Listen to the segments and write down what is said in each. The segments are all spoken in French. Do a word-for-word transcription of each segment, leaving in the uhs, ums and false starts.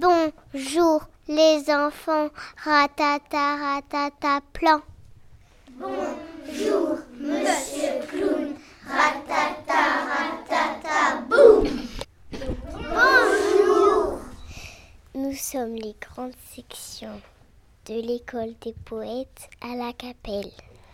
Bonjour les enfants, ratata ratata plan. Bonjour monsieur clown, ratata ratata boum. Bonjour. Nous sommes les grandes sections de l'école des poètes à la Capelle.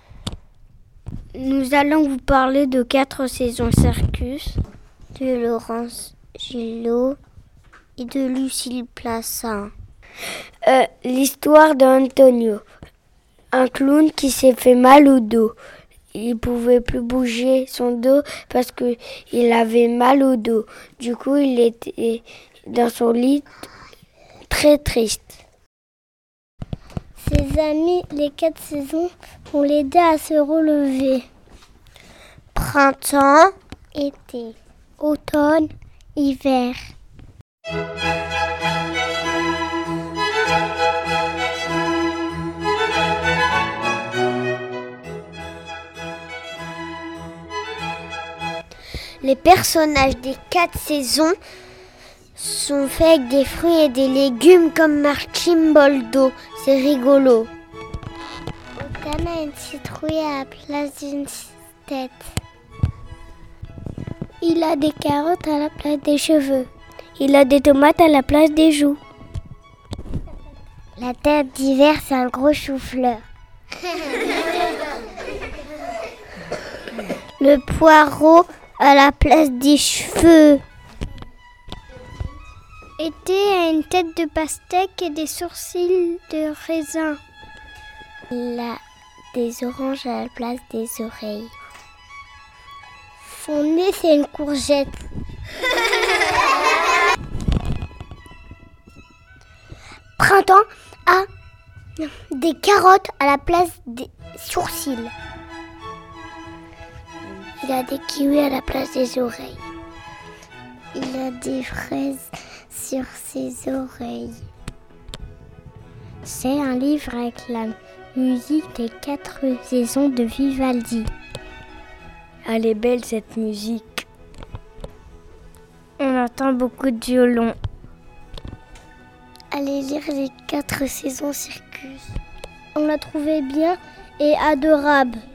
Nous allons vous parler de quatre saisons circus, de Laurence Gillot et de Lucille Plassin. Euh, l'histoire d'Antonio, un clown qui s'est fait mal au dos. Il pouvait plus bouger son dos parce que il avait mal au dos. Du coup, il était dans son lit très triste. Ses amis, les quatre saisons, vont l'aider à se relever. Printemps, été, automne, hiver. Les personnages des quatre saisons sont faits avec des fruits et des légumes comme Marchimboldo. C'est rigolo. Automne a une citrouille à la place d'une tête. Il a des carottes à la place des cheveux. Il a des tomates à la place des joues. La tête d'hiver, c'est un gros chou-fleur. Le poireau à la place des cheveux. Été a une tête de pastèque et des sourcils de raisin. Il a des oranges à la place des oreilles. Son nez, c'est une courgette. Printemps a des carottes à la place des sourcils. Il a des kiwis à la place des oreilles. Il a des fraises sur ses oreilles. C'est un livre avec la musique des quatre saisons de Vivaldi. Elle est belle cette musique. On entend beaucoup de violon. Allez lire les quatre saisons circus. On l'a trouvé bien et adorable.